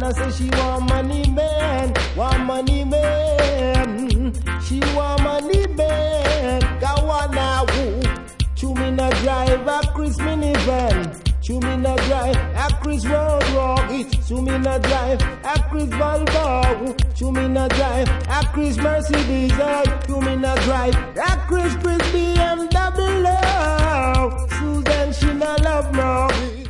Anna say she want money man, want money man. She want money man, Kawana woo. Chumina drive a Chris minivan. Chumina drive a Chris Road Rocket. Chumina drive a Chris Volvo. Chumina drive a Chris Mercedes. Chumina drive a Chris BMW.